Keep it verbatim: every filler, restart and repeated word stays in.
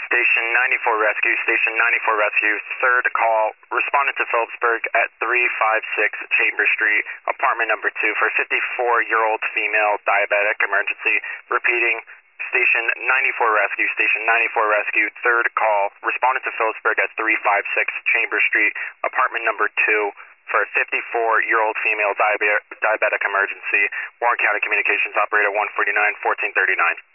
Station ninety-four Rescue, Station ninety-four Rescue, third call, respondent to Phillipsburg at three five six Chamber Street, apartment number two for fifty-four-year-old female diabetic emergency. Repeating, Station ninety-four Rescue, Station ninety-four Rescue, third call, respondent to Phillipsburg at three five six Chamber Street, apartment number two for fifty-four-year-old female diabe diabetic emergency. Warren County Communications Operator one forty-nine, fourteen thirty-nine.